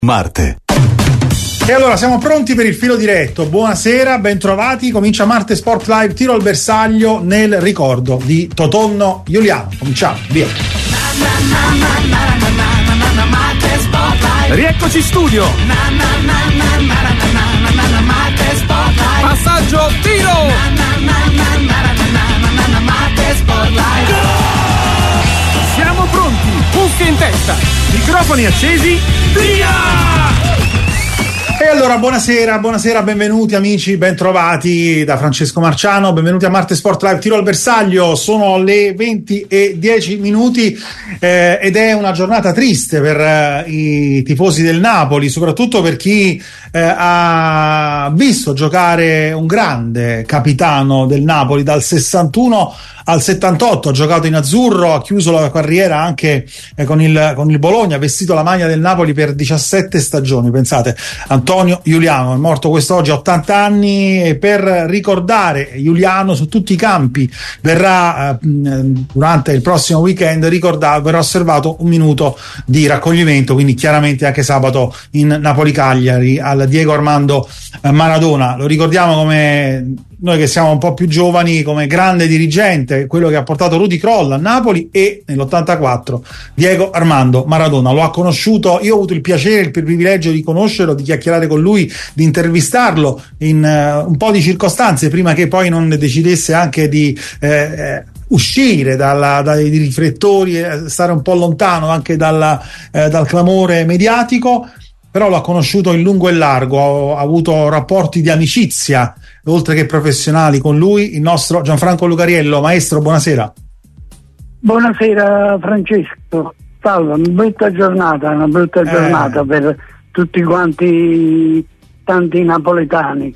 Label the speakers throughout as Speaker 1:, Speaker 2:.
Speaker 1: Marte.
Speaker 2: E allora siamo pronti per il filo diretto. Buonasera, bentrovati. Comincia Marte Sport Live, tiro al bersaglio nel ricordo di Totonno Giuliano. Cominciamo, via.
Speaker 3: Rieccoci in studio. Passaggio, tiro. Siamo pronti, cuffie in testa, microfoni accesi, via!
Speaker 2: E allora buonasera, benvenuti amici, bentrovati da Francesco Marciano, benvenuti a Marte Sport Live, tiro al bersaglio. Sono le 20:10 ed è una giornata triste per i tifosi del Napoli, soprattutto per chi ha visto giocare un grande capitano del Napoli dal 61 al 78, ha giocato in azzurro, ha chiuso la carriera anche con il Bologna, ha vestito la maglia del Napoli per 17 stagioni, pensate. Antonio Giuliano è morto quest'oggi a 80 anni e per ricordare Giuliano su tutti i campi verrà durante il prossimo weekend verrà osservato un minuto di raccoglimento, quindi chiaramente anche sabato in Napoli-Cagliari al Diego Armando Maradona. Lo ricordiamo come noi che siamo un po' più giovani, come grande dirigente, quello che ha portato Rudy Kroll a Napoli, e nell'84 Diego Armando Maradona. Lo ha conosciuto, io ho avuto il piacere, il privilegio di conoscerlo, di chiacchierare con lui, di intervistarlo in un po' di circostanze prima che poi non decidesse anche di uscire dai riflettori, stare un po' lontano anche dal clamore mediatico. Però l'ho conosciuto in lungo e largo, ho avuto rapporti di amicizia oltre che professionali con lui, il nostro Gianfranco Lucariello. Maestro, buonasera.
Speaker 4: Buonasera Francesco, salve, una brutta giornata per tutti quanti, tanti napoletani.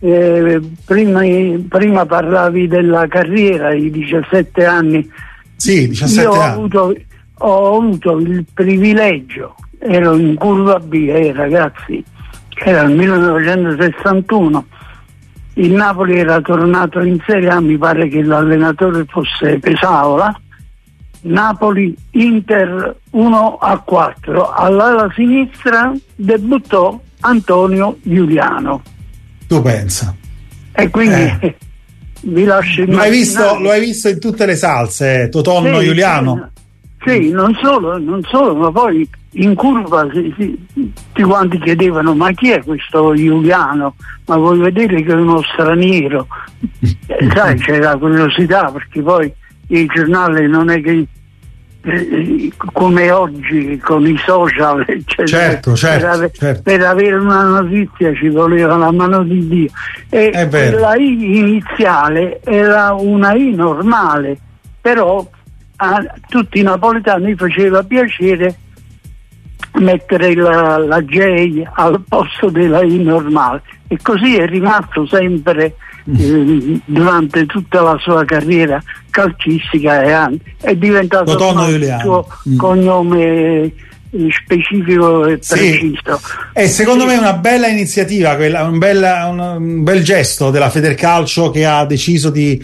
Speaker 4: Prima parlavi della carriera, i 17 anni.
Speaker 2: Sì, 17
Speaker 4: Io
Speaker 2: anni.
Speaker 4: ho avuto il privilegio, ero in curva B, ragazzi, era il 1961, il Napoli era tornato in Serie A, mi pare che l'allenatore fosse Pesaola. Napoli Inter 1-4, all'ala sinistra debuttò Antonio Giuliano.
Speaker 2: Tu pensa.
Speaker 4: E quindi vi lascio immaginare.
Speaker 2: Lo hai visto in tutte le salse, Totonno Giuliano?
Speaker 4: Sì, non solo, ma poi in curva tutti quanti chiedevano: ma chi è questo Giuliano? Ma vuoi vedere che è uno straniero? Sai, c'era curiosità, perché poi i giornali non è che come oggi con i social, eccetera,
Speaker 2: certo.
Speaker 4: Per avere una notizia ci voleva la mano di Dio, e la I iniziale era una I normale, però a tutti i napoletani faceva piacere mettere la J al posto della I normale, e così è rimasto sempre durante tutta la sua carriera calcistica, e è diventato il suo cognome specifico e preciso.
Speaker 2: E secondo me è una bella iniziativa, un bel gesto della Federcalcio, che ha deciso di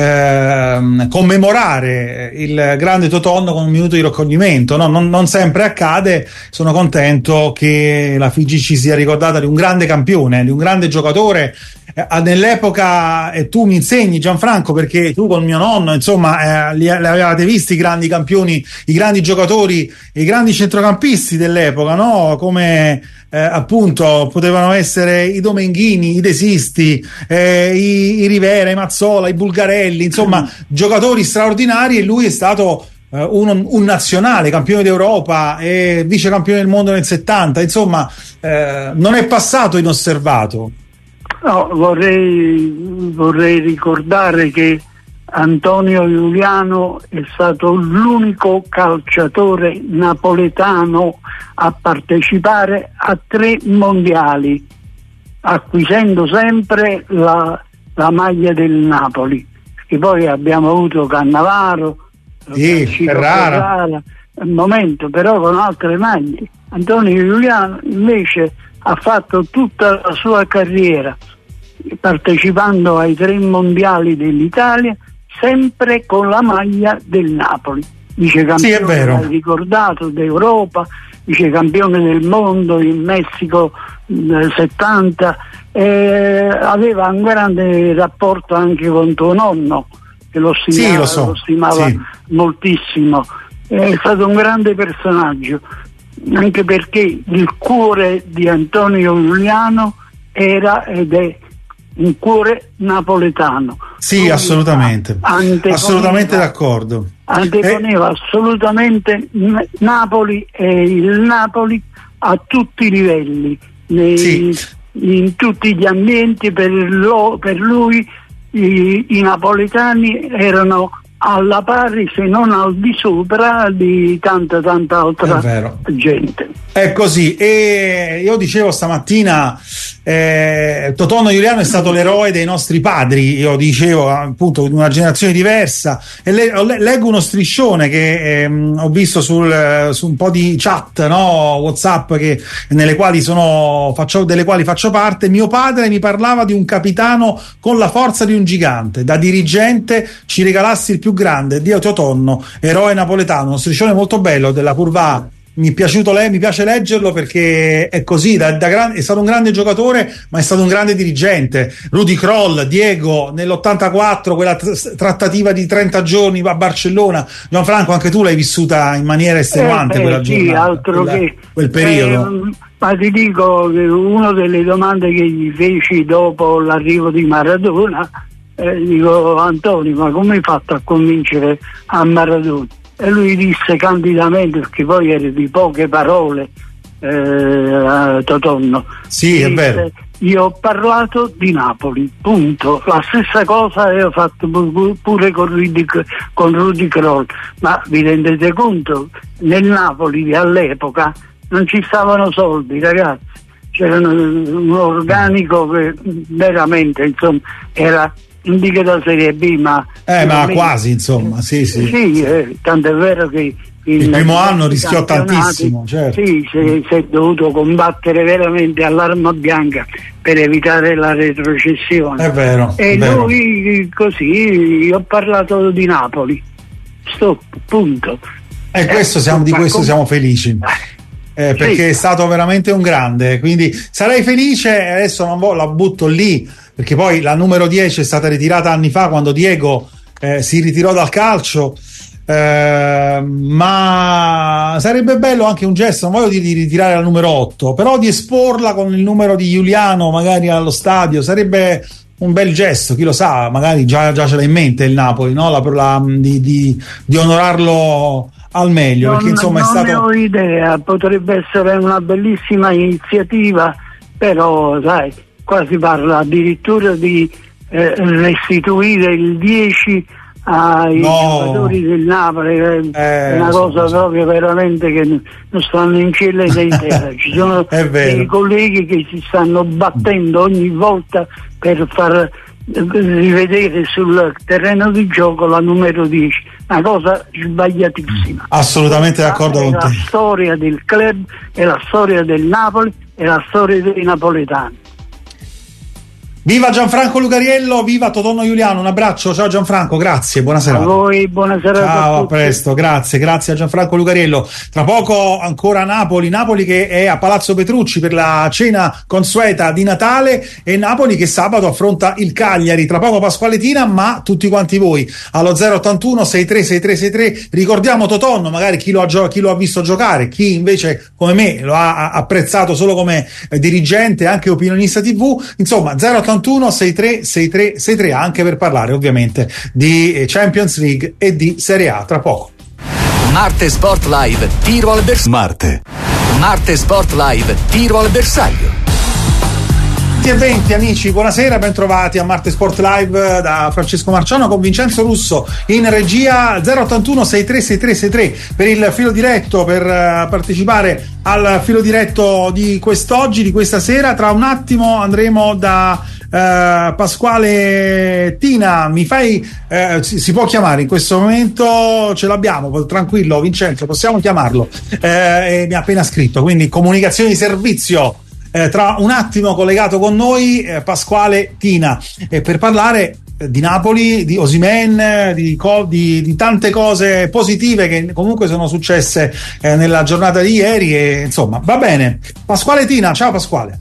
Speaker 2: commemorare il grande Totonno con un minuto di raccoglimento. Non sempre accade. Sono contento che la FIGC ci sia ricordata di un grande campione, di un grande giocatore nell'epoca, e tu mi insegni, Gianfranco, perché tu con mio nonno insomma li avevate visti i grandi campioni, i grandi giocatori, i grandi centrocampisti dell'epoca, no? Come appunto potevano essere i Domenghini, i De Sisti, i Rivera, i Mazzola, i Bulgarelli, insomma giocatori straordinari, e lui è stato un nazionale, campione d'Europa e vice campione del mondo nel 70, insomma non è passato inosservato.
Speaker 4: No, vorrei ricordare che Antonio Giuliano è stato l'unico calciatore napoletano a partecipare a 3 mondiali, acquisendo sempre la maglia del Napoli, perché poi abbiamo avuto Cannavaro, Ferrara, al momento, però con altre maglie. Antonio Giuliano invece ha fatto tutta la sua carriera partecipando ai 3 mondiali dell'Italia sempre con la maglia del Napoli, vice campione,
Speaker 2: sì, è vero,
Speaker 4: ricordato, d'Europa, vice campione del mondo in Messico nel 70, aveva un grande rapporto anche con tuo nonno, che lo stimava moltissimo. È stato un grande personaggio, anche perché il cuore di Antonio Giuliano era ed è un cuore napoletano.
Speaker 2: Sì, assolutamente d'accordo.
Speaker 4: Anteponeva assolutamente Napoli e il Napoli a tutti i livelli, in tutti gli ambienti. Per lui i napoletani erano alla pari, se non al di sopra di tanta altra gente.
Speaker 2: È così. E io dicevo stamattina, Totonno Giuliano è stato l'eroe dei nostri padri, io dicevo appunto di una generazione diversa, e leggo uno striscione che ho visto su un po' di chat, no, WhatsApp, delle quali faccio parte. Mio padre mi parlava di un capitano con la forza di un gigante, da dirigente ci regalassi il più grande, Dio Totonno, eroe napoletano. Uno striscione molto bello della Curva. Mi piace leggerlo perché è così, è stato un grande giocatore, ma è stato un grande dirigente. Rudy Kroll, Diego nell'84, quella trattativa di 30 giorni a Barcellona. Gianfranco, anche tu l'hai vissuta in maniera estenuante quella giornata, quel periodo.
Speaker 4: Ma ti dico che una delle domande che gli feci dopo l'arrivo di Maradona, dico: Antonio, ma come hai fatto a convincere a Maradona? E lui disse candidamente, perché poi era di poche parole, Totonno.
Speaker 2: Sì, è vero.
Speaker 4: Io ho parlato di Napoli, punto. La stessa cosa avevo fatto pure con Rudy Kroll. Ma vi rendete conto? Nel Napoli all'epoca non ci stavano soldi, ragazzi. C'era un organico che veramente, insomma, era indica da Serie B, ma
Speaker 2: quasi, insomma, sì.
Speaker 4: Tanto è vero che
Speaker 2: il primo anno rischiò tantissimo, certo.
Speaker 4: Sì, si è dovuto combattere veramente all'arma bianca per evitare la retrocessione.
Speaker 2: È vero.
Speaker 4: E lui così, ho parlato di Napoli. Stop, punto.
Speaker 2: E di questo siamo felici. Perché è stato veramente un grande, quindi sarei felice. Adesso la butto lì, perché poi la numero 10 è stata ritirata anni fa, quando Diego si ritirò dal calcio, ma sarebbe bello anche un gesto, non voglio dire di ritirare la numero 8, però di esporla con il numero di Giuliano magari allo stadio, sarebbe un bel gesto. Chi lo sa, magari già ce l'ha in mente il Napoli, no? di onorarlo al meglio, perché insomma è stato...
Speaker 4: Non ne ho idea, potrebbe essere una bellissima iniziativa, però sai, qua si parla addirittura di restituire il 10 ai giocatori del Napoli, è una cosa proprio veramente che non stanno in cielo e in terra. Ci sono dei colleghi che si stanno battendo ogni volta per far rivedere sul terreno di gioco la numero 10, una cosa sbagliatissima.
Speaker 2: Assolutamente d'accordo con te.
Speaker 4: È la storia del club, è la storia del Napoli, è la storia dei napoletani.
Speaker 2: Viva Gianfranco Lugariello, viva Totonno Giuliano, un abbraccio, ciao Gianfranco, grazie, buona serata.
Speaker 4: A voi, buona serata.
Speaker 2: Ciao, a presto, grazie a Gianfranco Lugariello. Tra poco ancora Napoli che è a Palazzo Petrucci per la cena consueta di Natale, e Napoli che sabato affronta il Cagliari. Tra poco Pasquale Tina, ma tutti quanti voi allo 081 636363. Ricordiamo Totonno, magari chi lo ha visto giocare, chi invece come me lo ha apprezzato solo come dirigente, anche opinionista TV, insomma 081 636363, anche per parlare ovviamente di Champions League e di Serie A tra poco.
Speaker 1: Marte Sport Live, tiro al bersaglio. Marte Sport Live, tiro al bersaglio.
Speaker 2: 20 amici, buonasera, ben trovati a Marte Sport Live da Francesco Marciano con Vincenzo Russo in regia. 081 636363 per il filo diretto, per partecipare al filo diretto di quest'oggi, di questa sera. Tra un attimo andremo da Pasquale Tina. Mi fai si può chiamare in questo momento, ce l'abbiamo, tranquillo Vincenzo, possiamo chiamarlo, mi ha appena scritto, quindi comunicazioni di servizio. Tra un attimo collegato con noi Pasquale Tina, per parlare di Napoli, di Osimhen, di tante cose positive che comunque sono successe nella giornata di ieri, e insomma va bene. Pasquale Tina, ciao Pasquale.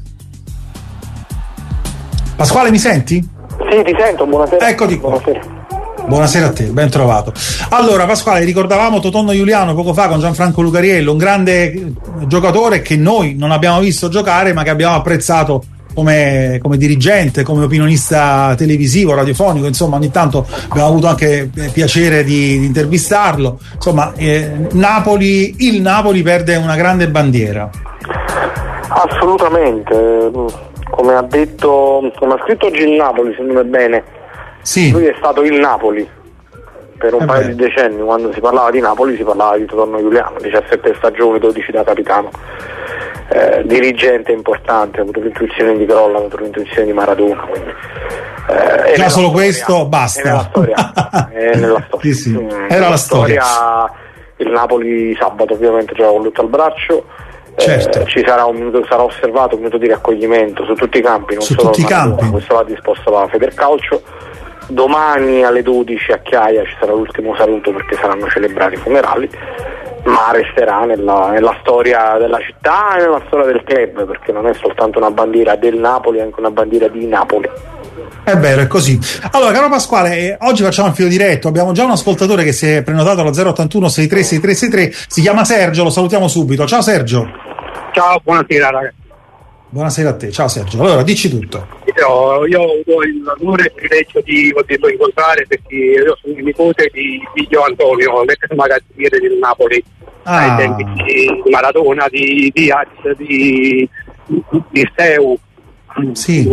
Speaker 2: Pasquale, mi senti?
Speaker 5: Sì, ti sento, buonasera.
Speaker 2: Eccoti qua. Buonasera a te, ben trovato. Allora Pasquale, ricordavamo Totonno Giuliano poco fa con Gianfranco Lucariello, un grande giocatore che noi non abbiamo visto giocare ma che abbiamo apprezzato come dirigente, come opinionista televisivo, radiofonico, insomma ogni tanto abbiamo avuto anche piacere di intervistarlo. Insomma, il Napoli perde una grande bandiera.
Speaker 5: Assolutamente, come ha scritto oggi il Napoli, se non è bene, sì. Lui è stato il Napoli per un paio di decenni. Quando si parlava di Napoli si parlava di Totonno Giuliano, 17 stagioni, 12 da capitano. Dirigente importante, ha avuto l'intuizione di Grolla, ha avuto l'intuizione di Maradona, quindi
Speaker 2: già solo questo basta.
Speaker 5: È nella storia.
Speaker 2: Sì. Era la storia.
Speaker 5: Il Napoli sabato ovviamente gioca con lutto al braccio.
Speaker 2: Certo.
Speaker 5: Ci sarà osservato un minuto di raccoglimento su tutti i campi, non
Speaker 2: su
Speaker 5: solo
Speaker 2: tutti i campi.
Speaker 5: Questo va disposto da Federcalcio. Domani alle 12 a Chiaia ci sarà l'ultimo saluto perché saranno celebrati i funerali, ma resterà nella storia della città e nella storia del club, perché non è soltanto una bandiera del Napoli, è anche una bandiera di Napoli.
Speaker 2: È vero, è così. Allora, caro Pasquale, oggi facciamo il filo diretto. Abbiamo già un ascoltatore che si è prenotato allo 081 63 6363, si chiama Sergio, lo salutiamo subito. Ciao Sergio.
Speaker 6: Ciao, buonasera ragazzi.
Speaker 2: Buonasera a te, ciao Sergio. Allora, dici tutto.
Speaker 6: Io ho l'onore e il privilegio di poterlo incontrare perché io sono il nipote di Gio Antonio, l'ex magazziniere del Napoli, ai tempi di Maradona, di Diaz, di Steu.
Speaker 2: Sì.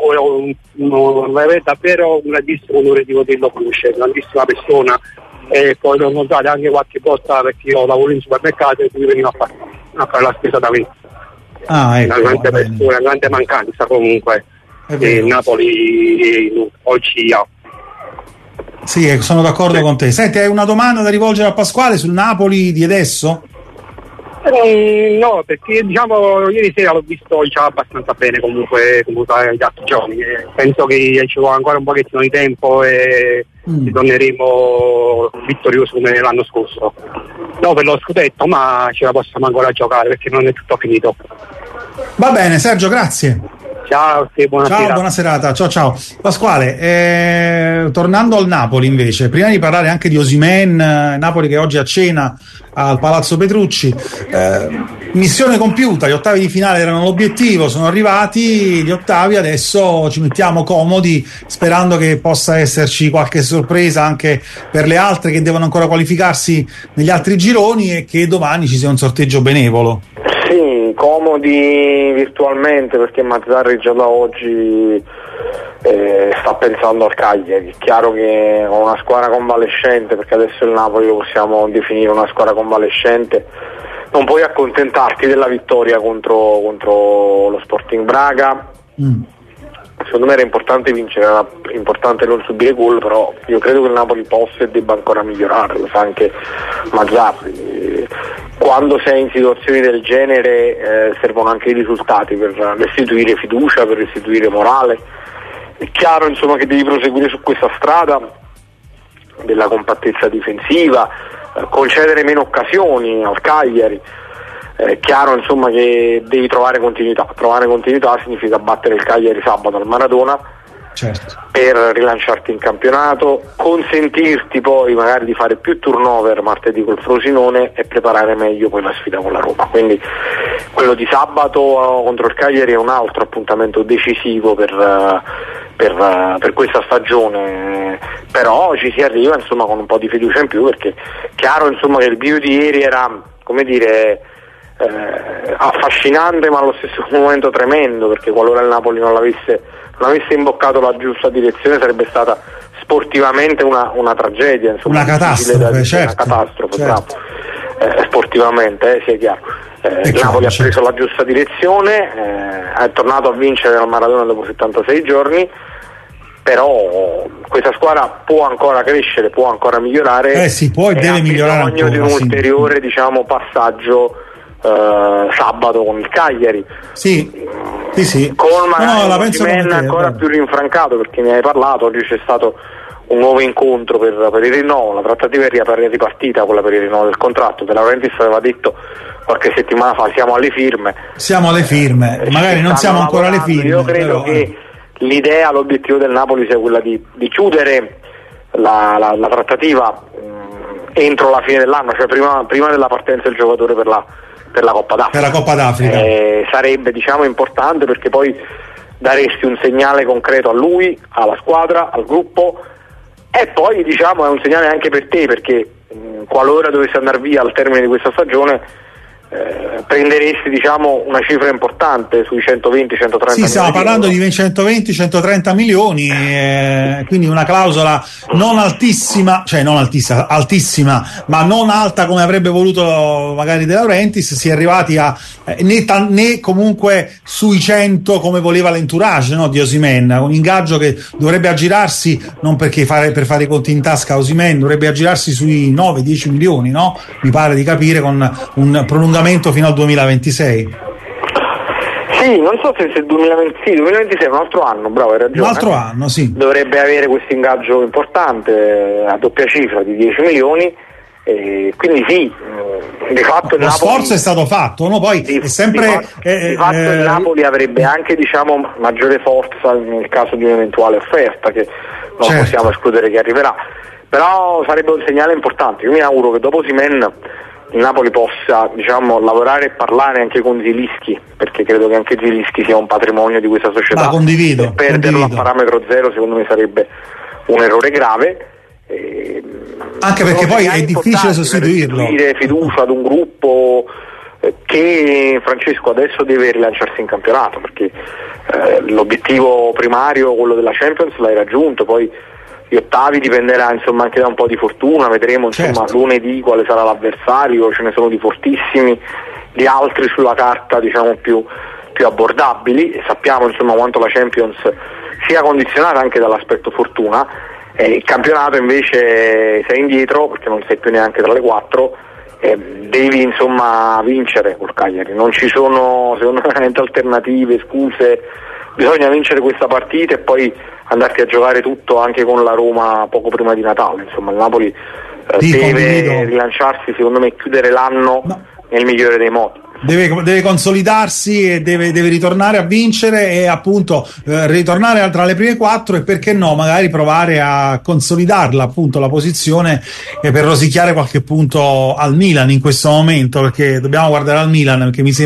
Speaker 6: Davvero un grandissimo onore di poterlo conoscere, grandissima persona, e poi l'ho incontrato anche qualche volta perché io lavoro in supermercato e lui veniva a fare la spesa da me.
Speaker 2: Ecco,
Speaker 6: una grande mancanza comunque che Napoli oggi ha.
Speaker 2: Sì, sono d'accordo con te. Senti, hai una domanda da rivolgere a Pasquale sul Napoli di adesso?
Speaker 6: No, perché diciamo ieri sera l'ho visto abbastanza bene comunque gli altri giorni. Penso che ci vuole ancora un pochettino di tempo e torneremo vittoriosi come l'anno scorso. No, per lo scudetto, ma ce la possiamo ancora giocare perché non è tutto finito.
Speaker 2: Va bene, Sergio, grazie.
Speaker 6: Ciao, sì, buona
Speaker 2: ciao, buona serata. Ciao. Pasquale, tornando al Napoli invece, prima di parlare anche di Osimhen, Napoli che oggi a cena al Palazzo Petrucci, missione compiuta, gli ottavi di finale erano l'obiettivo, sono arrivati gli ottavi, adesso ci mettiamo comodi sperando che possa esserci qualche sorpresa anche per le altre che devono ancora qualificarsi negli altri gironi e che domani ci sia un sorteggio benevolo.
Speaker 5: Sì, comodi virtualmente perché Mazzarri già da oggi sta pensando al Cagliari. È chiaro che con una squadra convalescente, perché adesso il Napoli lo possiamo definire una squadra convalescente, non puoi accontentarti della vittoria contro lo Sporting Braga. Secondo me era importante vincere, era importante non subire gol, però io credo che il Napoli possa e debba ancora migliorare, lo sa anche Mazzarri. Quando sei in situazioni del genere servono anche i risultati per restituire fiducia, per restituire morale. È chiaro insomma che devi proseguire su questa strada della compattezza difensiva, concedere meno occasioni al Cagliari. È chiaro insomma che devi trovare continuità significa battere il Cagliari sabato al Maradona,
Speaker 2: certo,
Speaker 5: per rilanciarti in campionato, consentirti poi magari di fare più turnover martedì col Frosinone e preparare meglio poi la sfida con la Roma. Quindi quello di sabato contro il Cagliari è un altro appuntamento decisivo per questa stagione, però ci si arriva insomma con un po' di fiducia in più, perché è chiaro insomma che il bio di ieri era, come dire, affascinante ma allo stesso momento tremendo, perché qualora il Napoli non avesse imboccato la giusta direzione sarebbe stata sportivamente una tragedia, insomma,
Speaker 2: una catastrofe, certo.
Speaker 5: Bravo. Sportivamente, sia chiaro. Il Napoli ha preso la giusta direzione, è tornato a vincere al Maradona dopo 76 giorni, però questa squadra può ancora crescere, può ancora migliorare,
Speaker 2: si può e deve migliorare,
Speaker 5: ha bisogno di un ulteriore passaggio sabato con il Cagliari.
Speaker 2: Sì.
Speaker 5: Con magari Osimhen ancora più rinfrancato, perché ne hai parlato. Oggi c'è stato un nuovo incontro per il rinnovo, la trattativa è ripartita, quella per il rinnovo del contratto. De Laurentiis aveva detto qualche settimana fa: siamo alle firme,
Speaker 2: magari non siamo ancora alle firme.
Speaker 5: Io credo che l'idea, l'obiettivo del Napoli sia quella di chiudere la trattativa entro la fine dell'anno, cioè prima della partenza del giocatore per la Coppa d'Africa.
Speaker 2: Per la Coppa d'Africa.
Speaker 5: Sarebbe, diciamo, importante, perché poi daresti un segnale concreto a lui, alla squadra, al gruppo, e poi, diciamo, è un segnale anche per te, perché qualora dovesse andare via al termine di questa stagione, prenderesti, diciamo, una cifra importante sui 120-130 milioni.
Speaker 2: Stiamo parlando di 120-130 milioni, quindi una clausola non altissima, altissima, ma non alta come avrebbe voluto magari De Laurentiis. Si è arrivati a né comunque sui 100 come voleva l'entourage, no, di Osimhen, un ingaggio che dovrebbe aggirarsi, non per fare i conti in tasca a Osimhen, dovrebbe aggirarsi sui 9-10 milioni, no? Mi pare di capire, con un prolungamento fino al 2026.
Speaker 5: Sì, non so se il 2026 è un altro anno, bravo, hai ragione.
Speaker 2: Un altro anno, sì.
Speaker 5: Dovrebbe avere questo ingaggio importante a doppia cifra di 10 milioni, quindi sì, di fatto
Speaker 2: lo sforzo è stato fatto, no? Poi è sempre
Speaker 5: di fatto il Napoli avrebbe anche, diciamo, maggiore forza nel caso di un'eventuale offerta, che non possiamo escludere che arriverà, però sarebbe un segnale importante. Io mi auguro che dopo Osimhen il Napoli possa, diciamo, lavorare e parlare anche con Zielinski, perché credo che anche Zielinski sia un patrimonio di questa società.
Speaker 2: Condivido.
Speaker 5: Perderlo a parametro zero secondo me sarebbe un errore grave,
Speaker 2: anche perché poi è difficile sostituirlo.
Speaker 5: Per restituire fiducia ad un gruppo che, Francesco, adesso deve rilanciarsi in campionato, perché l'obiettivo primario, quello della Champions, l'hai raggiunto. Poi gli ottavi dipenderà, insomma, anche da un po' di fortuna, vedremo, insomma, lunedì quale sarà l'avversario. Ce ne sono di fortissimi, di altri sulla carta, diciamo, più abbordabili, e sappiamo, insomma, quanto la Champions sia condizionata anche dall'aspetto fortuna. Il campionato invece sei indietro, perché non sei più neanche tra le 4, devi, insomma, vincere col Cagliari, non ci sono, secondo me, alternative, scuse. Bisogna vincere questa partita e poi andarti a giocare tutto anche con la Roma poco prima di Natale. Insomma, il Napoli deve rilanciarsi, secondo me, chiudere l'anno nel migliore dei modi.
Speaker 2: Deve consolidarsi e deve ritornare a vincere, e appunto ritornare tra le prime 4, e perché no, magari provare a consolidarla, appunto, la posizione, per rosicchiare qualche punto al Milan in questo momento, perché dobbiamo guardare al Milan, perché mi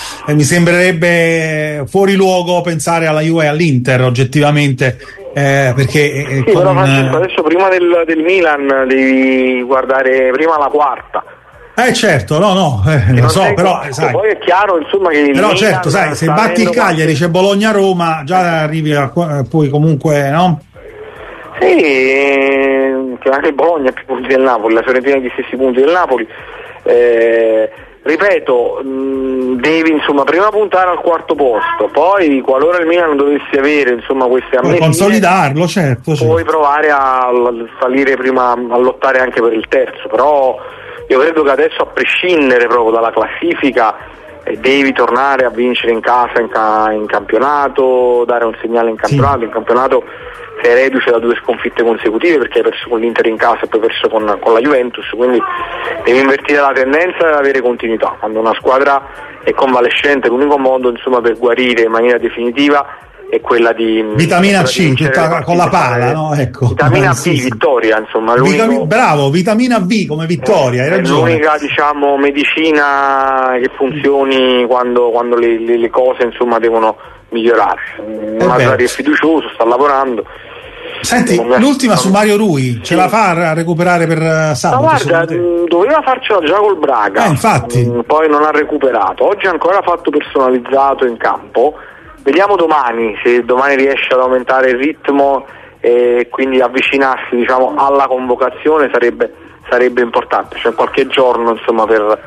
Speaker 2: sembrerebbe fuori luogo pensare alla Juve e all'Inter oggettivamente, perché
Speaker 5: sì, però Francesco, adesso prima del Milan devi guardare prima la quarta.
Speaker 2: Certo, lo so, però sai,
Speaker 5: poi è chiaro, insomma, che
Speaker 2: però certo, sai, se batti il Cagliari, c'è Bologna-Roma, già arrivi poi comunque, no?
Speaker 5: Sì, che anche il Bologna ha più punti del Napoli, la Fiorentina ha gli stessi punti del Napoli. Ripeto, devi, insomma, prima puntare al quarto posto, poi qualora il Milan dovesse avere, insomma, queste ammetine,
Speaker 2: consolidarlo, certo.
Speaker 5: Puoi provare a salire prima, a lottare anche per il terzo, però io credo che adesso, a prescindere proprio dalla classifica, devi tornare a vincere in casa, in campionato, dare un segnale in campionato. In campionato sei reduce da 2 sconfitte consecutive, perché hai perso con l'Inter in casa e poi perso con la Juventus, quindi devi invertire la tendenza e avere continuità. Quando una squadra è convalescente, l'unico modo, insomma, per guarire in maniera definitiva è quella di
Speaker 2: vitamina C, tutta con la pala, no? Ecco.
Speaker 5: Vitamina B, vittoria, insomma.
Speaker 2: Bravo, vitamina B come vittoria, hai ragione.
Speaker 5: È l'unica, diciamo, medicina che funzioni quando le cose, insomma, devono migliorare. Mazzari è fiducioso, sta lavorando.
Speaker 2: Senti, l'ultima su Mario Rui, ce la fa a recuperare per sabato?
Speaker 5: Ma guarda, doveva farcela già col Braga,
Speaker 2: infatti.
Speaker 5: Poi non ha recuperato. Oggi ancora fatto personalizzato in campo. Vediamo domani, se domani riesce ad aumentare il ritmo e quindi avvicinarsi, diciamo, alla convocazione, sarebbe importante. C'è qualche giorno, insomma, per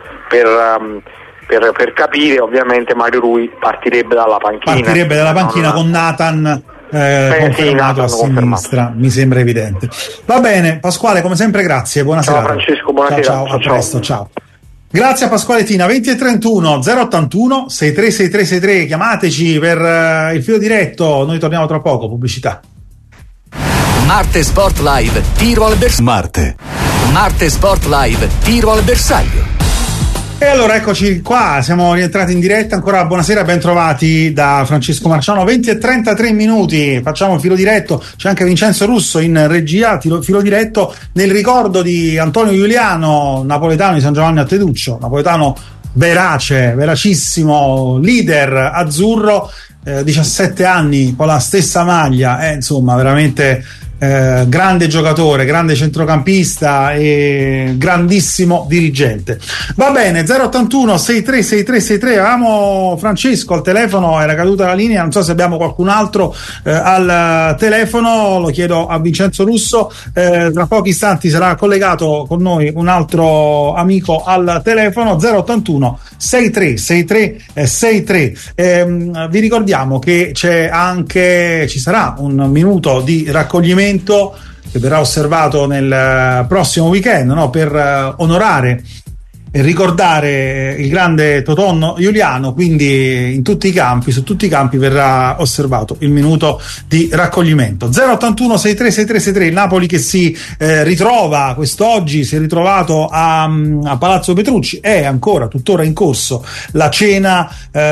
Speaker 5: capire. Ovviamente Mario Rui partirebbe dalla panchina.
Speaker 2: Con Nathan confermato a sinistra, mi sembra evidente. Va bene, Pasquale, come sempre grazie, buonasera.
Speaker 5: Ciao Francesco, buonasera.
Speaker 2: Ciao, a presto, ciao. Grazie a Pasquale Tina. 20:31 081 636363, chiamateci per il filo diretto, noi torniamo tra poco, pubblicità.
Speaker 1: Marte Sport Live, tiro al bersaglio. Marte Sport Live, tiro al bersaglio.
Speaker 2: E allora eccoci qua, siamo rientrati in diretta, ancora buonasera, ben trovati da Francesco Marciano. 20:33 minuti, facciamo filo diretto, c'è anche Vincenzo Russo in regia, filo diretto nel ricordo di Antonio Giuliano, napoletano di San Giovanni a Teduccio, napoletano verace, veracissimo, leader azzurro, 17 anni con la stessa maglia, insomma veramente grande giocatore, grande centrocampista e grandissimo dirigente. Va bene, 081 636363. Avevamo Francesco al telefono, era caduta la linea, non so se abbiamo qualcun altro al telefono, lo chiedo a Vincenzo Russo. Tra pochi istanti sarà collegato con noi un altro amico al telefono. 081 636363. Vi ricordiamo che ci sarà un minuto di raccoglimento che verrà osservato nel prossimo weekend, no? Per onorare e ricordare il grande Totonno Giuliano, quindi in tutti i campi, su tutti i campi verrà osservato il minuto di raccoglimento. 081 636363, il Napoli che si ritrova quest'oggi, si è ritrovato a Palazzo Petrucci, è ancora tuttora in corso la cena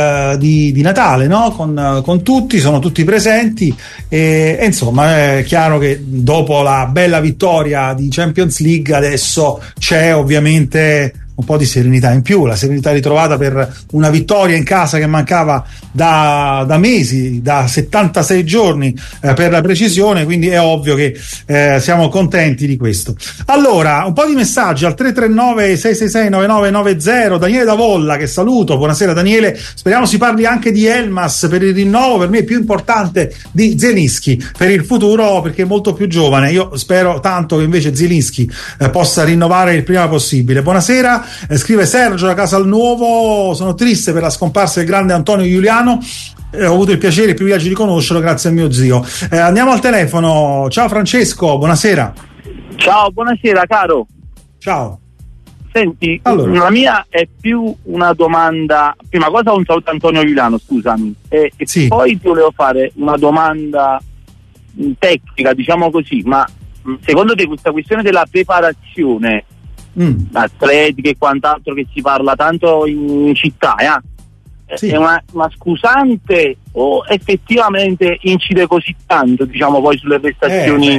Speaker 2: di Natale, no? Con tutti, sono tutti presenti e insomma è chiaro che dopo la bella vittoria di Champions League adesso c'è ovviamente un po' di serenità in più, la serenità ritrovata per una vittoria in casa che mancava da mesi, da 76 giorni per la precisione, quindi è ovvio che siamo contenti di questo. Allora, un po' di messaggi al 339 666 9990. Daniele da Volla, che saluto, buonasera Daniele, speriamo si parli anche di Elmas per il rinnovo, per me è più importante di Zielinski per il futuro perché è molto più giovane, io spero tanto che invece Zielinski possa rinnovare il prima possibile. Buonasera. Scrive Sergio da Casalnuovo, sono triste per la scomparsa del grande Antonio Giuliano, ho avuto il piacere e il privilegio di conoscerlo grazie a mio zio. Andiamo al telefono. Ciao Francesco, buonasera.
Speaker 7: Ciao, buonasera caro.
Speaker 2: Ciao.
Speaker 7: Senti, allora, la mia è più una domanda. Prima cosa un saluto a Antonio Giuliano, scusami, e sì. Poi ti volevo fare una domanda tecnica, diciamo così, ma secondo te questa questione della preparazione atletica e quant'altro che si parla tanto in città sì, è una scusante o effettivamente incide così tanto, diciamo, poi sulle prestazioni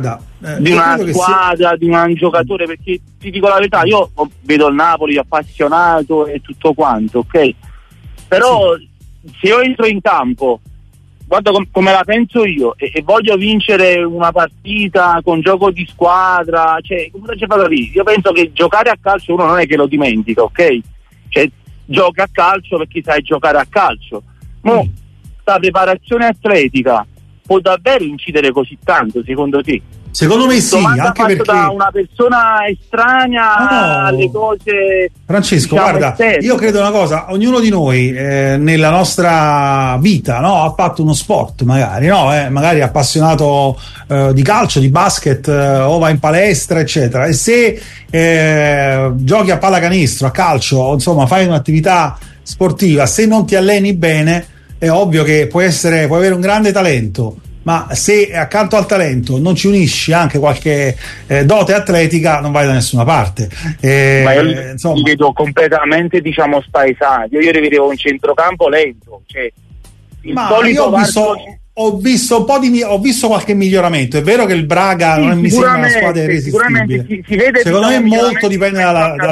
Speaker 7: di una squadra, di un giocatore? Perché ti dico la verità, io vedo il Napoli appassionato e tutto quanto, ok, però sì, se io entro in campo, guarda come la penso io e voglio vincere una partita con gioco di squadra, cioè come c'è fatto lì? Io penso che giocare a calcio uno non è che lo dimentica, ok? Cioè gioca a calcio perché sai giocare a calcio. Ma sta preparazione atletica può davvero incidere così tanto, secondo te?
Speaker 2: Secondo me sì, anche perché
Speaker 7: da una persona estranea alle cose.
Speaker 2: Francesco,
Speaker 7: diciamo,
Speaker 2: guarda, esterne. Io credo una cosa, ognuno di noi nella nostra vita, no, ha fatto uno sport, magari, no, magari è appassionato di calcio, di basket, o va in palestra, eccetera. E se giochi a pallacanestro, a calcio, insomma, fai un'attività sportiva, se non ti alleni bene, è ovvio che puoi avere un grande talento, ma se accanto al talento non ci unisci anche qualche dote atletica, non vai da nessuna parte.
Speaker 7: Ma io insomma, li vedo completamente, diciamo, spaesati. Io rivedevo un centrocampo lento, cioè il solito
Speaker 2: ho visto qualche miglioramento. È vero che il Braga non mi sembra una squadra irresistibile.
Speaker 7: Si vede,
Speaker 2: secondo me molto dipende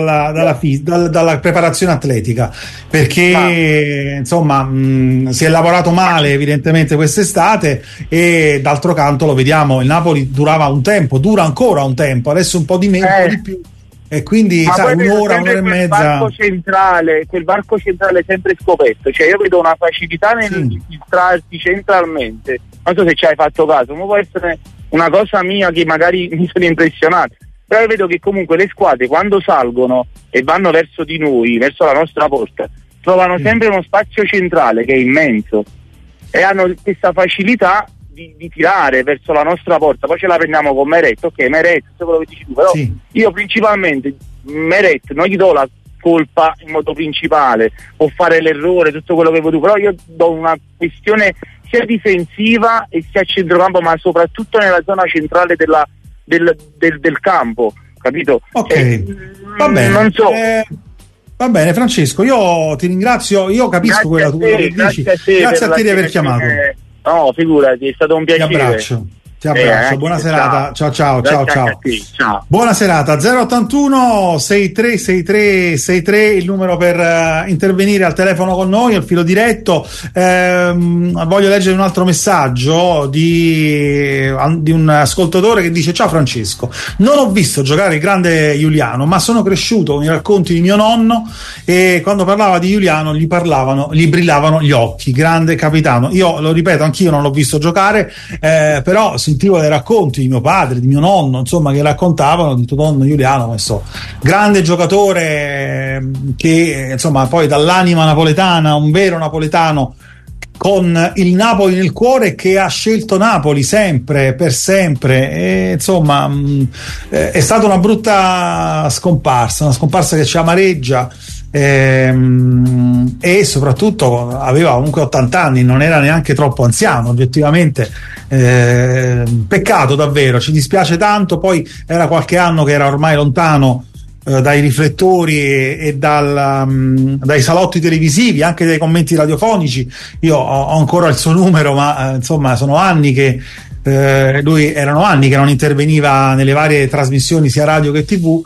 Speaker 2: dalla preparazione atletica, perché insomma si è lavorato male evidentemente quest'estate e d'altro canto lo vediamo, il Napoli dura ancora un tempo, adesso un po' di meno, un po' di più. E quindi sai, un'ora e mezza.
Speaker 7: Quel varco centrale sempre scoperto, cioè io vedo una facilità nell'infiltrarsi centralmente. Non so se ci hai fatto caso, ma può essere una cosa mia che magari mi sono impressionato, però io vedo che comunque le squadre quando salgono e vanno verso di noi, verso la nostra porta, trovano sempre uno spazio centrale che è immenso e hanno questa facilità di tirare verso la nostra porta. Poi ce la prendiamo con Meret, ok, Meret, quello che dici tu, però io principalmente Meret non gli do colpa in modo principale, può fare l'errore, tutto quello che vuoi tu, però io do una questione sia difensiva e sia a centrocampo, ma soprattutto nella zona centrale del campo, capito?
Speaker 2: Ok, va bene.
Speaker 7: Non so.
Speaker 2: Va bene Francesco, io ti ringrazio, io capisco quello che dici. Grazie a te di aver chiamato.
Speaker 7: No, figurati, è stato un piacere.
Speaker 2: Ti abbraccio, buona serata. Ciao. Buona serata. 081 636363 il numero per intervenire al telefono con noi, al filo diretto. Voglio leggere un altro messaggio di un ascoltatore che dice: ciao Francesco, non ho visto giocare il grande Giuliano, ma sono cresciuto con i racconti di mio nonno e quando parlava di Giuliano gli brillavano gli occhi. Grande capitano. Io lo ripeto, anch'io non l'ho visto giocare, però sentivo dei racconti di mio padre, di mio nonno, insomma, che raccontavano di tuo nonno Giuliano, questo grande giocatore che insomma poi dall'anima napoletana, un vero napoletano con il Napoli nel cuore, che ha scelto Napoli sempre, per sempre, e insomma è stata una brutta scomparsa, una scomparsa che ci amareggia. E soprattutto aveva comunque 80 anni, non era neanche troppo anziano oggettivamente. Peccato davvero, ci dispiace tanto. Poi era qualche anno che era ormai lontano dai riflettori e dai salotti televisivi, anche dai commenti radiofonici. Io ho ancora il suo numero, ma insomma sono anni che erano anni che non interveniva nelle varie trasmissioni sia radio che TV,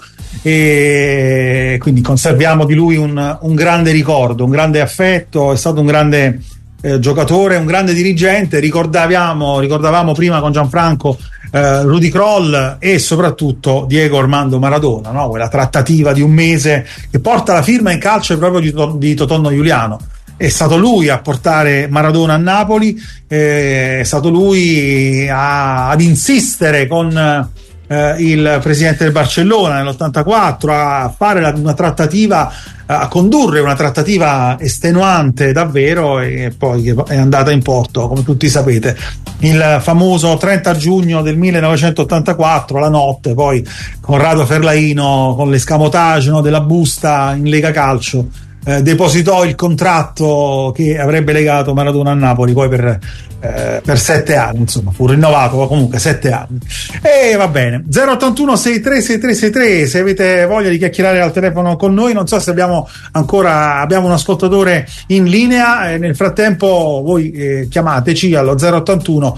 Speaker 2: e quindi conserviamo di lui un grande ricordo, un grande affetto. È stato un grande giocatore, un grande dirigente. Ricordavamo prima con Gianfranco Rudy Kroll e soprattutto Diego Armando Maradona, no? Quella trattativa di un mese che porta la firma in calcio proprio di Totonno Giuliano. È stato lui a portare Maradona a Napoli, è stato lui ad insistere con il presidente del Barcellona nell'84 a fare una trattativa, a condurre una trattativa estenuante davvero, e poi che è andata in porto, come tutti sapete, il famoso 30 giugno del 1984, la notte. Poi Corrado Ferlaino, con l'escamotage, no, della busta in Lega Calcio, depositò il contratto che avrebbe legato Maradona a Napoli poi per 7 anni, insomma fu rinnovato comunque 7 anni. E va bene, 081 636363 se avete voglia di chiacchierare al telefono con noi. Non so se abbiamo un ascoltatore in linea, nel frattempo voi chiamateci allo 081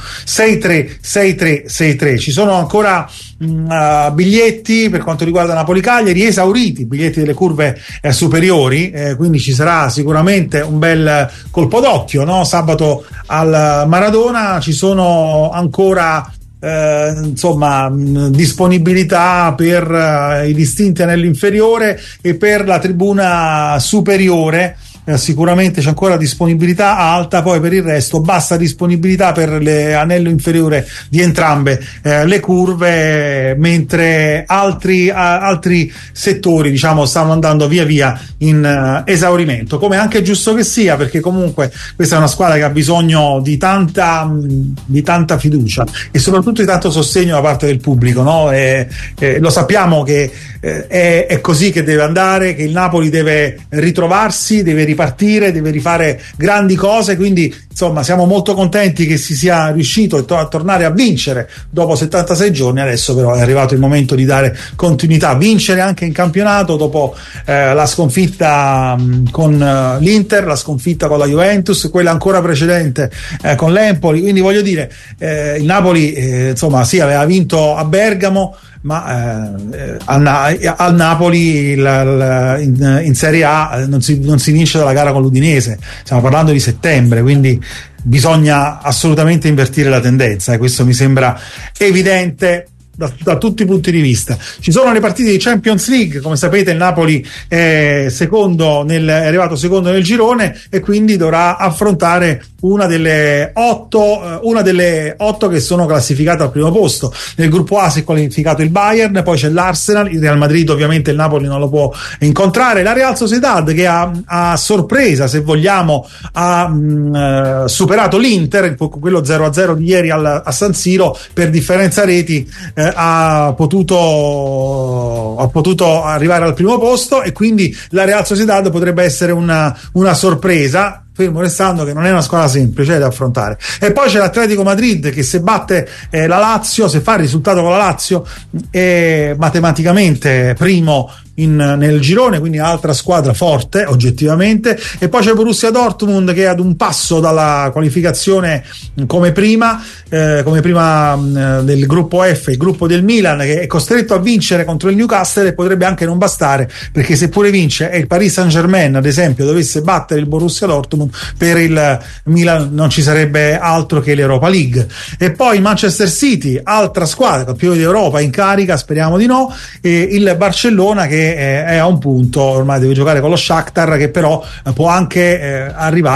Speaker 2: 636363. Ci sono ancora biglietti per quanto riguarda Napoli Cagliari, esauriti biglietti delle curve superiori, quindi ci sarà sicuramente un bel colpo d'occhio, no? Sabato al Maradona. Ci sono ancora disponibilità per i distinti anelli inferiore e per la tribuna superiore. Sicuramente c'è ancora disponibilità alta, poi per il resto bassa disponibilità per l'anello inferiore di entrambe le curve, mentre altri settori, diciamo, stanno andando via via in esaurimento, come anche è giusto che sia, perché comunque questa è una squadra che ha bisogno di tanta fiducia e soprattutto di tanto sostegno da parte del pubblico, no? Lo sappiamo che è così che deve andare, che il Napoli deve ritrovarsi, deve ripartire, deve rifare grandi cose, quindi insomma siamo molto contenti che si sia riuscito a tornare a vincere dopo 76 giorni. Adesso però è arrivato il momento di dare continuità, vincere anche in campionato dopo la sconfitta con l'Inter, la sconfitta con la Juventus, quella ancora precedente con l'Empoli. Quindi voglio dire, il Napoli sì, aveva vinto a Bergamo, ma al Napoli in Serie A non si vince dalla gara con l'Udinese. Stiamo parlando di settembre, quindi bisogna assolutamente invertire la tendenza, e questo mi sembra evidente da tutti i punti di vista. Ci sono le partite di Champions League, come sapete il Napoli è arrivato secondo nel girone e quindi dovrà affrontare una delle 8 che sono classificate al primo posto. Nel gruppo A si è qualificato il Bayern, poi c'è l'Arsenal, il Real Madrid ovviamente il Napoli non lo può incontrare, la Real Sociedad che a sorpresa, se vogliamo, ha superato l'Inter, quello 0-0 di ieri a San Siro, per differenza reti ha potuto arrivare al primo posto, e quindi la Real Sociedad potrebbe essere una sorpresa, fermo restando che non è una squadra semplice da affrontare. E poi c'è l'Atletico Madrid che, se batte la Lazio, se fa il risultato con la Lazio, è matematicamente primo nel girone, quindi un'altra squadra forte oggettivamente. E poi c'è Borussia Dortmund che è ad un passo dalla qualificazione come prima del gruppo F, il gruppo del Milan, che è costretto a vincere contro il Newcastle, e potrebbe anche non bastare, perché se pure vince e il Paris Saint-Germain ad esempio dovesse battere il Borussia Dortmund, per il Milan non ci sarebbe altro che l'Europa League. E poi Manchester City, altra squadra campione d'Europa in carica, speriamo di no, e il Barcellona che è a un punto, ormai deve giocare con lo Shakhtar, che però può anche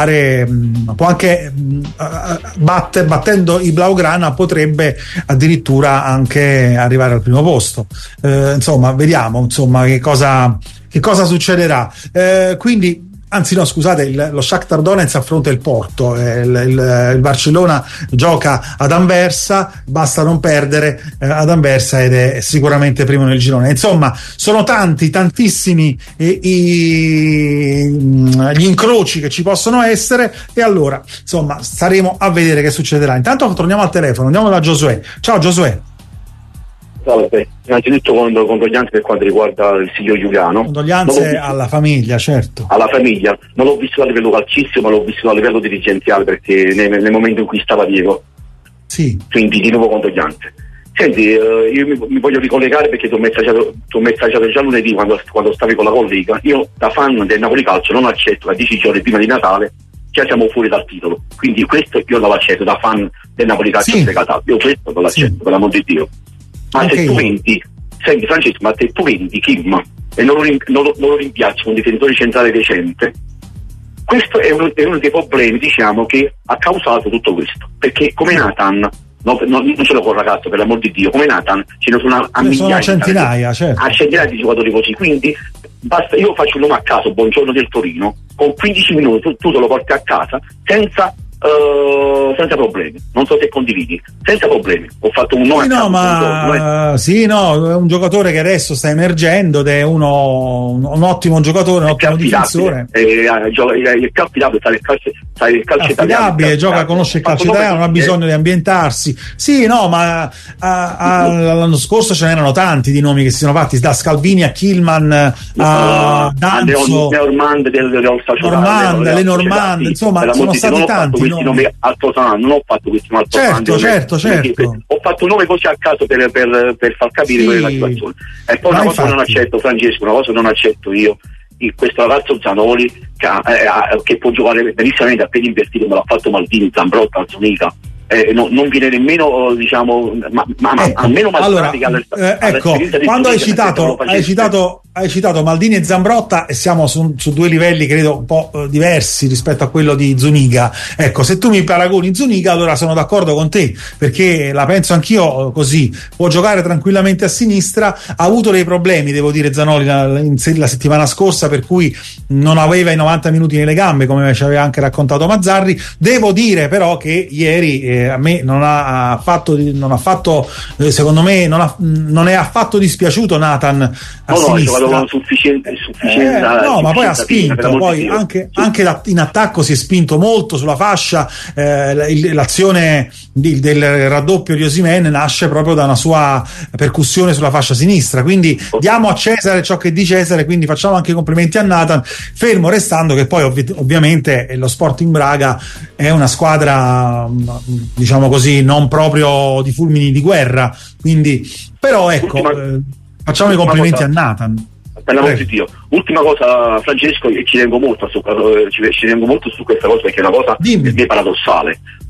Speaker 2: battendo i Blaugrana potrebbe addirittura anche arrivare al primo posto. Insomma, vediamo che cosa succederà. Quindi, anzi no, scusate, lo Shakhtar Donetsk affronta il Porto, il Barcellona gioca ad Anversa, basta non perdere ad Anversa ed è sicuramente primo nel girone. Insomma, sono tantissimi gli incroci che ci possono essere, e allora insomma staremo a vedere che succederà. Intanto torniamo al telefono, andiamo da Giosuè. Ciao Giosuè.
Speaker 8: Salve, innanzitutto condoglianze per quanto riguarda il signor Giuliano.
Speaker 2: Condoglianze alla famiglia, certo.
Speaker 8: Alla famiglia, non l'ho visto a livello calcistico, ma l'ho visto a livello dirigenziale, perché nel momento in cui stava Diego.
Speaker 2: Sì.
Speaker 8: Quindi di nuovo condoglianze. Senti, io mi voglio ricollegare, perché ti ho messaggiato già lunedì quando stavi con la collega. Io, da fan del Napoli Calcio, non accetto che a 10 giorni prima di Natale già siamo fuori dal titolo. Quindi questo io non l'accetto, da fan del Napoli Calcio segatato. Io questo non l'accetto, per l'amor di Dio. Ma se tu vendi, senti Francesco, ma se tu vendi Kim e non lo rimpiazzi con un difensore centrale decente, questo è uno dei problemi, diciamo, che ha causato tutto questo. Perché come Nathan, non ce l'ho con il ragazzo, per l'amor di Dio, come Nathan ce ne sono a migliaia,
Speaker 2: centinaia, certo.
Speaker 8: A centinaia di giocatori così. Quindi basta, io faccio un nome a caso, Buongiorno del Torino, con 15 minuti tu te lo porti a casa senza problemi, non so se condividi, senza problemi. Ho fatto un nome
Speaker 2: è un giocatore che adesso sta emergendo ed è un ottimo giocatore, un ottimo difensore,
Speaker 8: è affidabile, sa il calcio italiano,
Speaker 2: conosce il calcio italiano, non ha bisogno di ambientarsi. Ma l'anno scorso ce n'erano tanti di nomi che si sono fatti, da Scalvini a Killman a Danzo, Lenormand, insomma sono stati tanti. Non ho fatto questi nomi
Speaker 8: certo. Ho fatto un nome così a caso per far capire qual è la situazione. E poi una cosa non accetto, Francesco, una cosa non accetto io, questo ragazzo Zanoli che può giocare benissimamente a piedi invertiti, me l'ha fatto Maldini, Zambrotta, Zuniga. Non viene nemmeno, diciamo, almeno
Speaker 2: quando hai citato Maldini e Zambrotta, e siamo su due livelli credo un po' diversi rispetto a quello di Zuniga. Ecco, se tu mi paragoni Zuniga, allora sono d'accordo con te, perché la penso anch'io così, può giocare tranquillamente a sinistra. Ha avuto dei problemi, devo dire, Zanoli la settimana scorsa, per cui non aveva i 90 minuti nelle gambe, come ci aveva anche raccontato Mazzarri. Devo dire però che ieri a me non ha affatto, secondo me non è affatto dispiaciuto Nathan a sinistra.
Speaker 8: Sufficiente,
Speaker 2: ma poi ha spinto, poi anche in attacco si è spinto molto sulla fascia. L'azione del raddoppio di Osimhen nasce proprio da una sua percussione sulla fascia sinistra, quindi diamo a Cesare ciò che è di Cesare, quindi facciamo anche i complimenti a Nathan, fermo restando che poi ovviamente lo Sporting Braga è una squadra, diciamo così, non proprio di fulmini di guerra, quindi però ecco, facciamo i complimenti a Nathan.
Speaker 8: Per l'amor di Dio. Ultima cosa, Francesco, e ci tengo molto su questa cosa, perché è una cosa per me paradossale.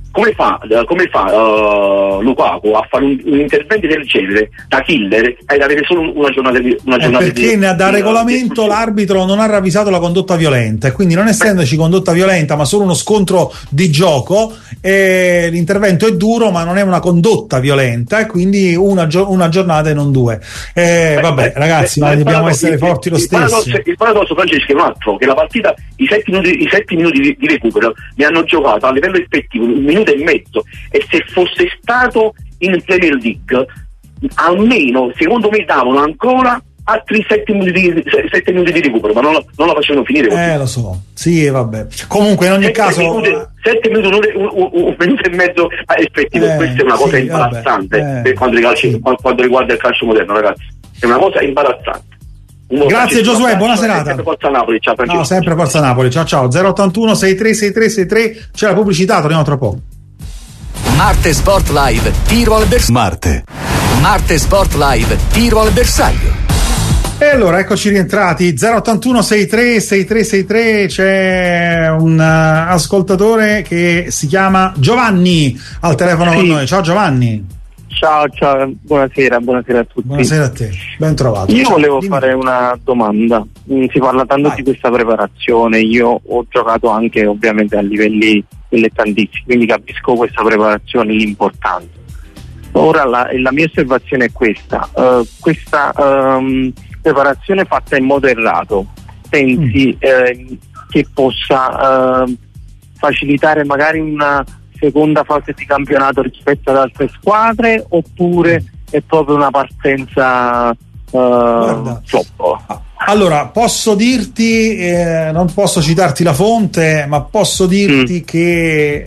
Speaker 8: come fa Lukaku a fare un intervento del genere da killer e ad avere solo una giornata
Speaker 2: perché da regolamento l'arbitro non ha ravvisato la condotta violenta, e quindi non essendoci condotta violenta ma solo uno scontro di gioco, l'intervento è duro ma non è una condotta violenta, e quindi una giornata e non due. Vabbè ragazzi, ma dobbiamo essere forti lo stesso.
Speaker 8: Il paradosso, Francesco, è un altro, che la partita, i 7 minuti di recupero mi hanno giocato a livello effettivo 1 minuto e mezzo, e se fosse stato in Premier League almeno secondo me davano ancora altri 7 minuti di recupero, ma non la facevano finire.
Speaker 2: Lo so, sì, vabbè. Comunque in ogni caso
Speaker 8: 7 minuti, un minuto e mezzo effettivo, questa è una cosa imbarazzante per quanto riguarda il calcio moderno, ragazzi, è una cosa imbarazzante.
Speaker 2: Grazie Giosuè, buona serata.
Speaker 8: Sempre Forza Napoli, ciao Francesco.
Speaker 2: No, sempre Forza Napoli, ciao 081 636363, c'è la pubblicità, torniamo tra poco.
Speaker 1: Marte Sport Live, tiro al bersaglio. Marte Sport Live, tiro al bersaglio.
Speaker 2: E allora eccoci rientrati, 081 636363, c'è un ascoltatore che si chiama Giovanni al telefono con noi. Ciao Giovanni.
Speaker 9: Ciao, buonasera a tutti.
Speaker 2: Buonasera a te, ben trovato.
Speaker 9: Io volevo fare una domanda. Si parla tanto di questa preparazione, io ho giocato anche ovviamente a livelli dilettantissimi, quindi capisco questa preparazione, l'importanza. Ora la mia osservazione è questa preparazione fatta in modo errato, pensi che possa facilitare magari una seconda fase di campionato rispetto ad altre squadre, oppure è proprio una partenza flop?
Speaker 2: Allora, posso dirti, non posso citarti la fonte, ma posso dirti che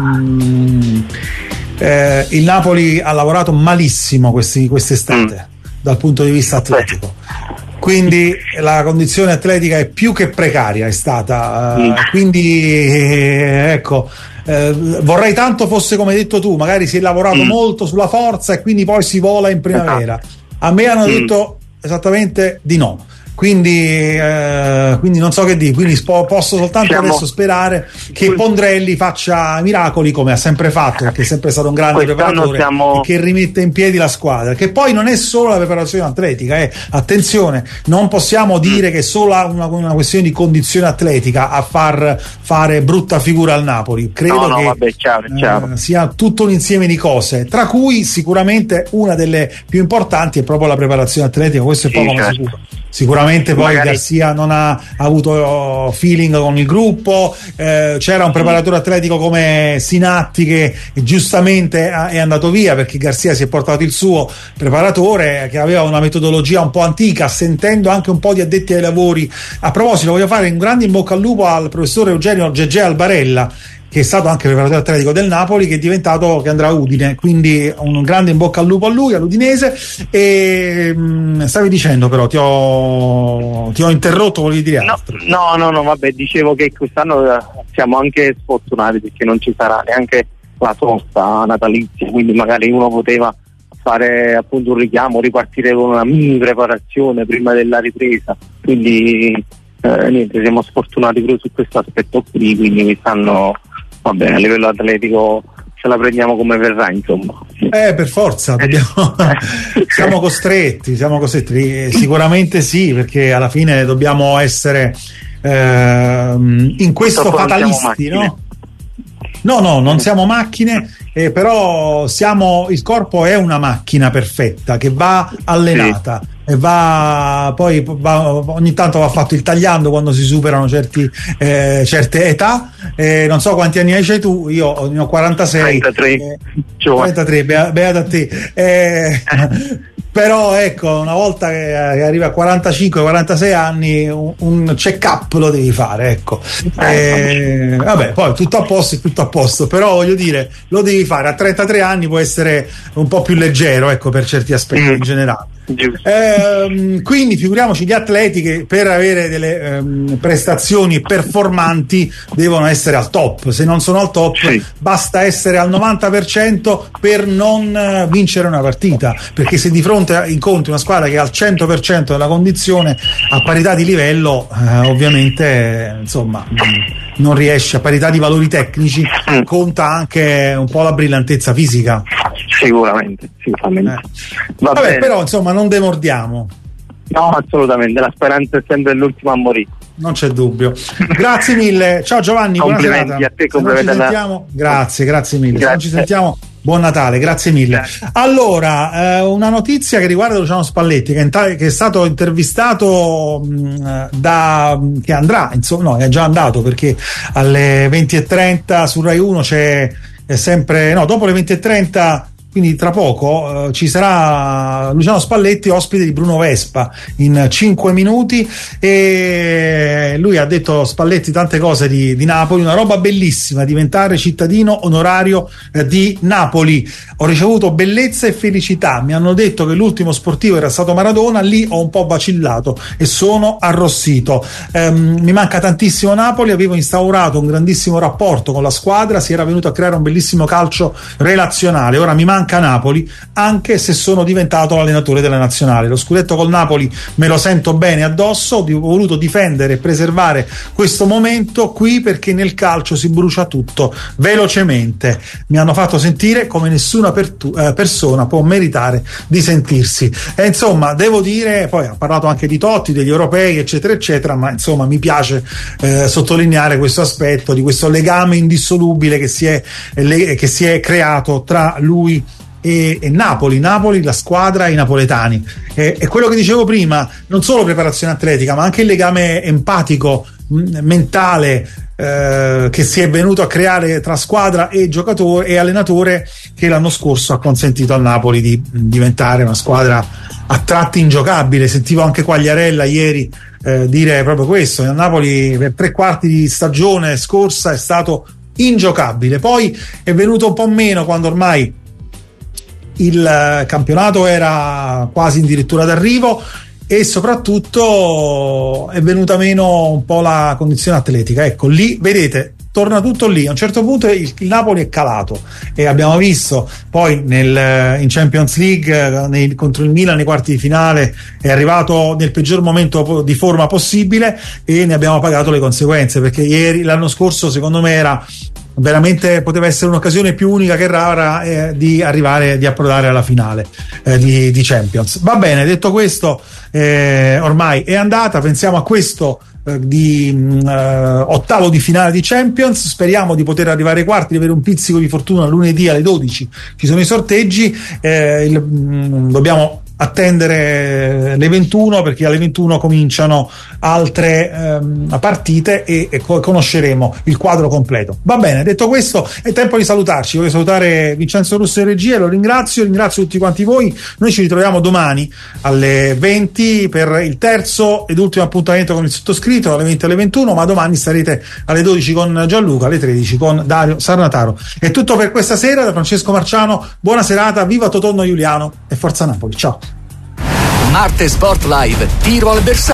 Speaker 2: il Napoli ha lavorato malissimo quest'estate dal punto di vista atletico. Quindi la condizione atletica è più che precaria, è stata. Quindi ecco, vorrei tanto fosse come hai detto tu, magari si è lavorato molto sulla forza e quindi poi si vola in primavera. A me hanno detto esattamente di no. Quindi non so che dire, quindi posso soltanto adesso sperare che Pondrelli faccia miracoli come ha sempre fatto, perché è sempre stato un grande preparatore e che rimette in piedi la squadra, che poi non è solo la preparazione atletica, attenzione, non possiamo dire che è solo una questione di condizione atletica a far fare brutta figura al Napoli. Credo che
Speaker 9: chiaro.
Speaker 2: sia tutto un insieme di cose, tra cui sicuramente una delle più importanti è proprio la preparazione atletica, questo è poco ma sicuro. Sicuramente poi Garcia non ha avuto feeling con il gruppo, c'era un preparatore atletico come Sinatti che giustamente è andato via perché Garcia si è portato il suo preparatore che aveva una metodologia un po' antica, sentendo anche un po' di addetti ai lavori. A proposito, voglio fare un grande in bocca al lupo al professore Eugenio Gegè Albarella, che è stato anche preparatore atletico del Napoli, che andrà a Udine, quindi un grande in bocca al lupo a lui, all'udinese. E stavi dicendo, però ti ho interrotto, volevi dire altro?
Speaker 9: No, vabbè, dicevo che quest'anno siamo anche sfortunati perché non ci sarà neanche la sosta natalizia, quindi magari uno poteva fare appunto un richiamo, ripartire con una mini preparazione prima della ripresa, quindi niente, siamo sfortunati proprio su questo aspetto qui, quindi quest'anno va bene, a livello atletico ce la prendiamo come verrà, insomma.
Speaker 2: Per forza, siamo costretti, sicuramente sì, perché alla fine dobbiamo essere in questo fatalisti, no? No, non siamo macchine, però il corpo è una macchina perfetta che va allenata. Sì. E ogni tanto va fatto il tagliando quando si superano certe età. Non so quanti anni hai tu, io ne ho 46. 33, beata a te. Però ecco, una volta che arriva a 45-46 anni un check-up lo devi fare, ecco. Vabbè, poi tutto a posto, però voglio dire, lo devi fare. A 33 anni può essere un po' più leggero, ecco, per certi aspetti in generale. Quindi figuriamoci gli atleti che per avere delle prestazioni performanti devono essere al top. Se non sono al top, basta essere al 90% per non vincere una partita, perché se di fronte incontri una squadra che è al 100% della condizione a parità di livello, ovviamente insomma non riesci, a parità di valori tecnici, conta anche un po' la brillantezza fisica.
Speaker 9: Sicuramente.
Speaker 2: Vabbè, però insomma non demordiamo.
Speaker 9: No, assolutamente, la speranza è sempre l'ultima a morire.
Speaker 2: Non c'è dubbio. Grazie mille. Ciao Giovanni,
Speaker 9: complimenti
Speaker 2: buona serata.
Speaker 9: a te, complimenti
Speaker 2: grazie mille.
Speaker 9: Grazie.
Speaker 2: Se non ci sentiamo, buon Natale, grazie mille.
Speaker 9: Grazie.
Speaker 2: Allora, una notizia che riguarda Luciano Spalletti, che è stato intervistato che andrà, insomma, no, è già andato, perché alle 20:30 su Rai 1 dopo le 20:30, quindi tra poco ci sarà Luciano Spalletti ospite di Bruno Vespa in 5 minuti, e lui ha detto, Spalletti, tante cose di Napoli, una roba bellissima, diventare cittadino onorario di Napoli, ho ricevuto bellezza e felicità, mi hanno detto che l'ultimo sportivo era stato Maradona, lì ho un po' vacillato e sono arrossito, mi manca tantissimo Napoli, avevo instaurato un grandissimo rapporto con la squadra, si era venuto a creare un bellissimo calcio relazionale, ora mi manca Napoli, anche se sono diventato l'allenatore della nazionale. Lo scudetto col Napoli me lo sento bene addosso, ho voluto difendere e preservare questo momento qui, perché nel calcio si brucia tutto velocemente. Mi hanno fatto sentire come nessuna persona può meritare di sentirsi, e insomma devo dire, poi ha parlato anche di Totti, degli europei, eccetera eccetera, ma insomma mi piace sottolineare questo aspetto di questo legame indissolubile che si è creato tra lui e Napoli, la squadra e i napoletani, e quello che dicevo prima, non solo preparazione atletica ma anche il legame empatico, mentale, che si è venuto a creare tra squadra e giocatore e allenatore, che l'anno scorso ha consentito al Napoli di diventare una squadra a tratti ingiocabile. Sentivo anche Quagliarella ieri dire proprio questo: il Napoli per 3/4 di stagione scorsa è stato ingiocabile, poi è venuto un po' meno quando ormai il campionato era quasi addirittura d'arrivo, e soprattutto è venuta meno un po' la condizione atletica. Ecco, lì vedete, torna tutto lì. A un certo punto il Napoli è calato, e abbiamo visto poi in Champions League contro il Milan nei quarti di finale è arrivato nel peggior momento di forma possibile, e ne abbiamo pagato le conseguenze, perché l'anno scorso secondo me era veramente, poteva essere un'occasione più unica che rara di approdare alla finale di Champions. Va bene, detto questo, ormai è andata, pensiamo a questo ottavo di finale di Champions, speriamo di poter arrivare ai quarti, di avere un pizzico di fortuna. Lunedì alle 12 ci sono i sorteggi, dobbiamo attendere le 21, perché alle 21 cominciano altre partite e conosceremo il quadro completo. Va bene, detto questo è tempo di salutarci. Voglio salutare Vincenzo Russo in regia, lo ringrazio tutti quanti voi. Noi ci ritroviamo domani alle 20 per il terzo ed ultimo appuntamento con il sottoscritto, alle 20 alle 21, ma domani starete alle 12 con Gianluca, alle 13 con Dario Sarnataro. È tutto per questa sera da Francesco Marciano, buona serata, viva Totonno Giuliano e forza Napoli, ciao.
Speaker 1: Marte Sport Live, tiro al bersaglio.